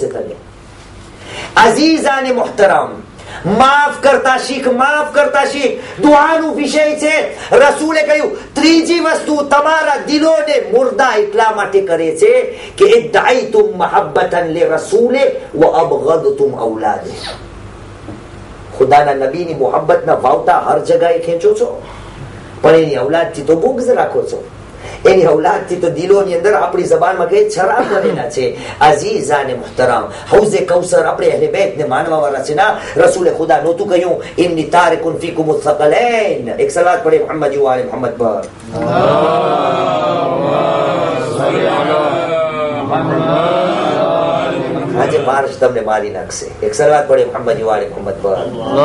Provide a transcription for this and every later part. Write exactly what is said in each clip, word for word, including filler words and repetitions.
છે તને. અઝીઝાને મુહતરમ, માફ કરતા શીખ, માફ કરતા શીખ. દુઆનો વિષય છે. રસૂલે કહ્યું ત્રીજી વસ્તુ તમારા દિલોને મુર્દા એટલા માટે કરે છે કે ઇદ્દાઈતુમ મહબ્બતન લે રસૂલે વ અબગદતુમ ઔલાદે. ખુદાના નબીની મોહબ્બતના વાવટા હર જગાએ ખેંચો છો, પણ એની ઔલાદથી તો બુગ્ઝ રાખો છો. એની ઔલાદથી તો દિલોની અંદર આપણી જબાનમાં કઈ છરા ભરેલા છે. અઝીઝાને મુહતરમ, હૌઝે કૌસર આપણે અહલે બેતને માનવા વાળા છે ના. રસૂલે ખુદા નહોતું કહ્યું ઇન્ની તારિકુન ફીકુમ થકલૈન. એક સલાત પડે મોહમ્મદ વાલે મોહમ્મદ પર. આજે માર્ચ તમને મારી નાખશે. એક સલાત પડે મોહમ્મદ વાલે મોહમ્મદ પર.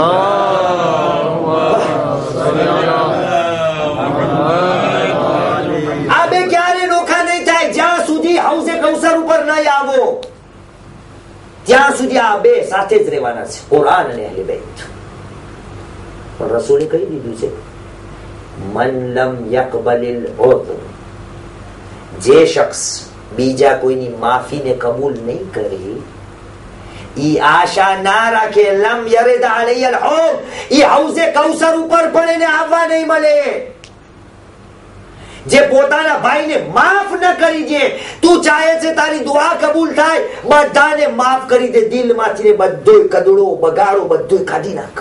આ બે ક્યારે નોખા નહીં થાય જ્યાં સુધી હૌઝે કૌસર ઉપર નહીં આવો, ત્યાં સુધી આ બે સાથે જ રહેવાના છે, કુરાન અને અહલે બેત. પણ રસૂલે કહી દીધું છે મન લમ યકબલિલ ઉદ્ર, જે શખ્સ બીજા કોઈની માફીને કબૂલ નહીં કરે, ઈ આશા ના રાખે લમ યરિદ અલૈહિલ હૌઝ, ઈ હૌઝે કૌસર ઉપર પણ એને આવવા નહીં મળે. જે પોતાના ભાઈને માફ ન કરી દે, તું ચાહે છે તારી દુઆ કબૂલ થાય, બધાને માફ કરી દે દિલમાંથી, બધોય કદડો બગાડો બધોય કાઢી નાખ.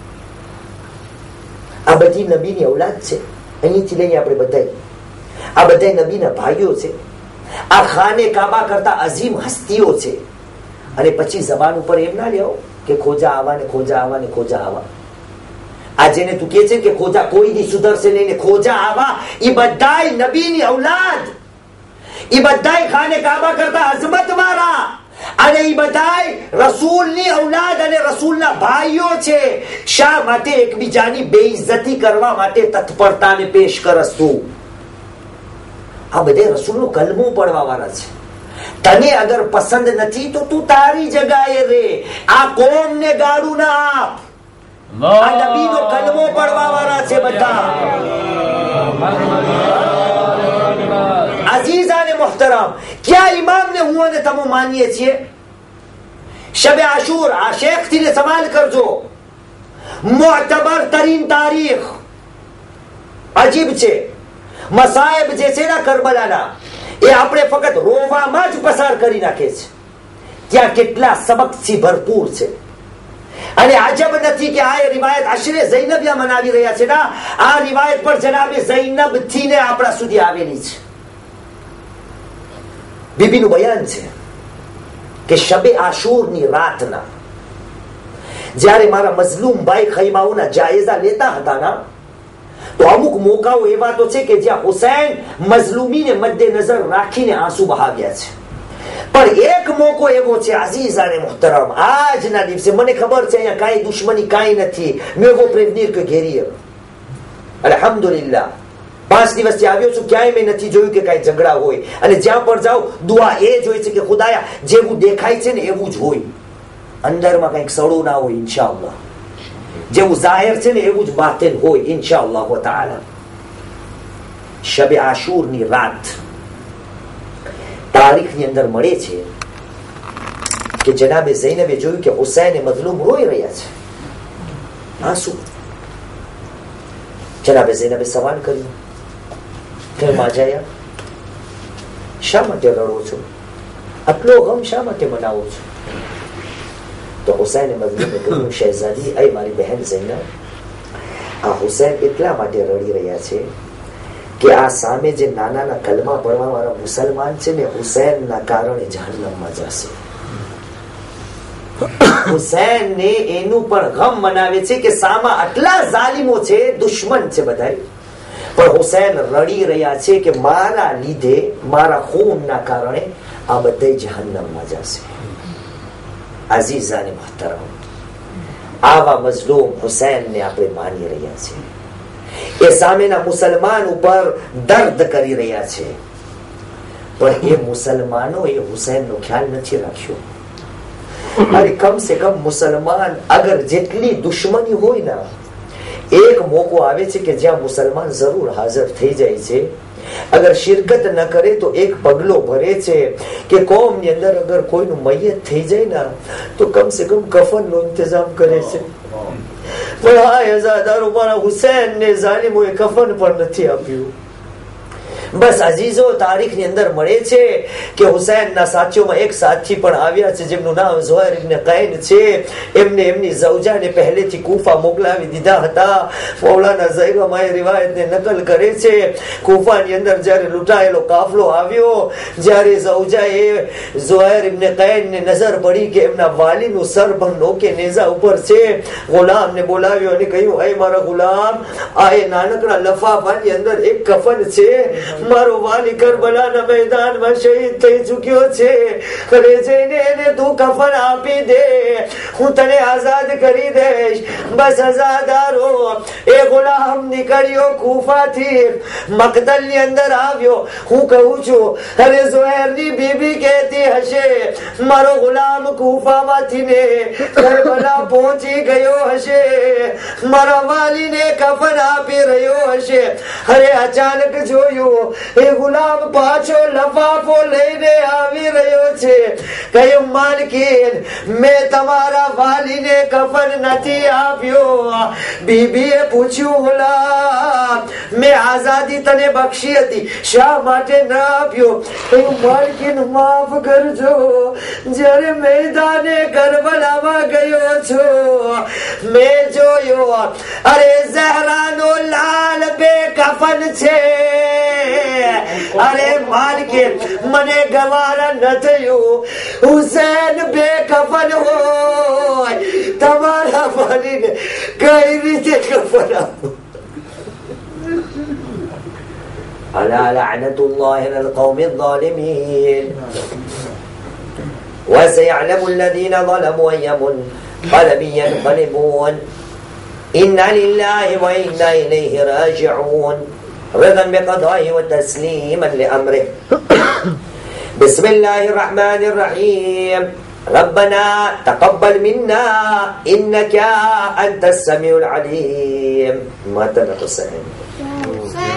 આ બધી નબીની ઔલાદ છે. અહીંથી લઈને આપણે બધા આ બધા નબીના ભાઈઓ છે. આ ખાને કાબા કરતા અઝીમ હસ્તીઓ છે. અને પછી જબાન ઉપર એમ ના લેવો કે ખોજા આવા ને ખોજા આવા ને ખોજા આવા. આ જેને તું કે છે કે ખોજા કોઈ દી સુધરશે નહીં, ખોજા આવા, એ બધાય નબીની ઔલાદ, એ બધાય ખાને કાબા કરતા અઝમત વાળા, અને એ બધાય રસૂલની ઔલાદ અને રસૂલના ભાઈઓ છે. શા માટે? એકબીજાની બેઇજ્જતી કરવા માટે તત્પરતાને પેશ કરશું. આ બધે રસૂલનો કલમો પડવા વાળા છે. તને અગર પસંદ નથી તો તું તારી જગાએ રે. આ કોમને ગાળું ના આપ. આ નબીનો કલમો પડવા વાળા છે બધા. અઝીઝાને મુહતરમ, ક્યાં ઇમામને હું અને તમે માનીએ છીએ? શબે આશુર, આ શેખ થી સવાલ કરજો. મુઅતબર તરીન તારીખ, અજીબ છે. મસાયબ જે છે ને કરબલાના, એ આપણે ફક્ત રોવામાં જ પસાર કરી નાખે છે. ત્યાં કેટલા સબકથી ભરપૂર છે. અને આજબ નથી કે આ રિવાયત અશરે ઝૈનબિયા મનાવી રહ્યા છે ના. આ રિવાયત પર જનાબે ઝૈનબ થી ને આપણા સુધી આવેલી છે. બીબીનું બયાન છે કે શબે આશુરની રાતના જ્યારે મારા મઝલૂમ ભાઈ ખૈમાઓના જાયઝા લેતા હતા ના, તો અમુક મોકાઓ એવા તો છે કે જ્યાં હુસૈન મઝલૂમીને મદ્દે નજર રાખીને આંસુ બહાવ્યા છે. પણ એક મોકો એવો છે અઝીઝાને મુહતરમ, આજના દિવસે મને ખબર છે અહીંયા કાંઈ દુશ્મની કાંઈ નથી, મેં વો પ્રેવનીર કે ઘેરીએ અલ્હમ્દુલિલ્લાહ પાંચ દિવસથી આવ્યો છું, ક્યાંય મેં નથી જોયું કે કાંઈ ઝઘડા હોય. અને જ્યાં પણ જાઉં દુઆ એ જ હોય છે કે ખુદાયા જેવું દેખાય છે ને એવું જ હોય, અંદરમાં કંઈક સડો ના હોય ઇન્શાઅલ્લાહ. જેવું જાહેર છે ને એવું જ બાતિન હોય ઇન્શાઅલ્લાહ તાઆલા. શબે આશુરની રાત તારીખની અંદર મળે છે કે જનાબે ઝૈનબે જોયું કે હુસૈન મઝલૂમ રોઈ રહ્યા છે, આંસુ. જનાબે ઝૈનબે સવાલ કર્યો કે માજાયા, શા માટે રડો છો? આટલો ગમ શા માટે મનાવો છો? તો હુસૈન મઝલૂમે કહ્યું, શહેઝાદી, અય મારી બહેન ઝૈનબ, આ હુસૈન એટલા માટે રડી રહ્યા છે કે આ સામે જે નાના નાના કલમા પડવા વાળા મુસલમાન છે ને, હુસૈનના કારણે જહન્નમમાં જશે. હુસૈન ને એનું પણ ગમ મનાવે છે કે સામા આટલા ઝાલિમો છે, દુશ્મન છે બધા, પણ હુસૈન રડી રહ્યા છે કે મારા લીધે, મારા ખૂનના કારણે આ બધા જહન્નમમાં જશે. અઝીઝાને મુહતરમ, આવા મઝલૂમ હુસૈનને આપણે માની રહ્યા છીએ. એ સામેના મુસલમાન ઉપર દર્દ કરી રહ્યા છે, પણ એ મુસલમાનો એ હુસૈનનો ખ્યાલ નથી રાખ્યો. અરે કમ સે કમ મુસલમાન અગર જેટલી દુશ્મની હોય ને, એક મોકો આવે છે કે જ્યાં મુસલમાન જરૂર હાજર થઈ જાય છે અગર શિરકત ન કરે તો એક પગલો ભરે છે કે કોમની અંદર અગર કોઈનું મૈયત થઈ જાય ને તો કમ સે કમ કફનનો ઇંતજામ કરે છે. પણ આ અઝાદારો મારા હુસૈન ને ઝાલિમોએ કફન પણ નથી આપ્યું. બસ અજીઝો તારીખ ની અંદર મળે છે કે હુસૈન ના સાથીઓમાં એક સાથી પણ આવ્યા છે જેમનું નામ ઝુહૈર ઇબ્ન કૈન છે. એમને એમની ઝૌજાને પહેલેથી કૂફા મોકલાવી દીધા હતા. મૌલાના ઝૈગમાએ રિવાયતને નકલ કરે છે. કૂફાની અંદર જ્યારે લૂંટાયેલો કાફલો આવ્યો, જ્યારે ઝૌજાએ ઝુહૈર ઇબ્ન કૈનને નજર પડી કે એમના વાલીનું સર પણ નોકે નેઝા ઉપર છે, ગુલામને બોલાવ્યો અને કહ્યું, "એ મારા ગુલામ, આ એ નાનકડા લફાફાની અંદર એક કફન છે. મારો વાલી કરબલાના મેદાનમાં શહીદ થઈ ચૂક્યો છે. ઘરે જઈને એને તું કફન આપી દે, હું તને આઝાદ કરી દઈશ." બસ આઝાદારો એ ગુલામ નીકળ્યો કૂફાથી, મકતલ ની અંદર આવ્યો. હું કહું છું, અરે ઝુહૈરની બીબી કહેતી હશે, મારો ગુલામ કૂફામાંથી ને કરબલા પહોંચી ગયો હશે, મારા વાલીને કફન આપી રહ્યો હશે. અરે અચાનક જોયું એ ગુલામ પાછો લફાફો લઈને આવી રહ્યો છે. કહ્યું, માલકીન, મેં તમારા વાલીને કફન નથી આપ્યો. બીબીએ પૂછ્યું, ગુલામ, મેં આઝાદી તને બક્ષી હતી, શા માટે ન આપ્યો? કહ્યું, માલકીન, માફ કરજો, જ્યારે મેદાને કરબલામાં ગયો છો મેં જોયો, અરે ઝહરાનો લાલ બે કફન છે. અરે માલકીન, મને ગવારા ન થયું. હુસૈન બે કફન હોય, તમારા વાલીને કઈ રીતે કફન આપો? અલા લઅનતુલ્લાહિ અલલ કૌમિઝ ઝાલિમીન وسيعلم الذين ظلموا أي منقلب ينقلبون إنا لله وإنا إليه راجعون رضا بقضائه وتسليما لأمره. بسم الله الرحمن الرحيم. ربنا تقبل منا إنك أنت السميع العليم. ماتنا حسين.